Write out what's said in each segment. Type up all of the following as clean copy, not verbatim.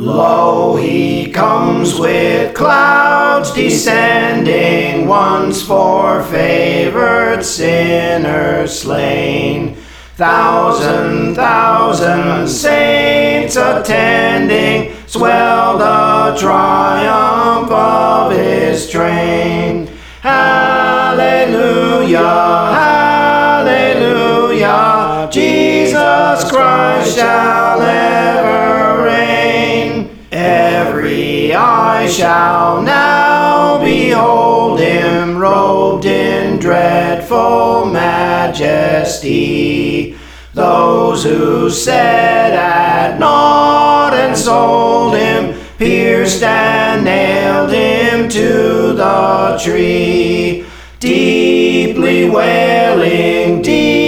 Lo, he comes with clouds descending, once for favored sinners slain. Thousand saints attending swell the triumph of his train. Hallelujah, hallelujah, Jesus Christ shall ever reign. Every eye shall now behold him, robed in dreadful majesty. Those who set at naught and sold him, pierced and nailed him to the tree. Deeply wailing,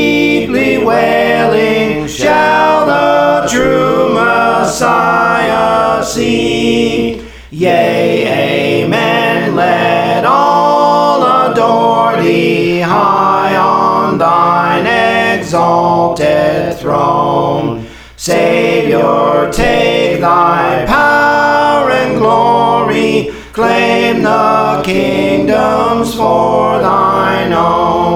shall the true Messiah see. Yea, amen, let all adore thee high on thine exalted throne. Savior, take thy power and glory, claim the kingdoms for thine own.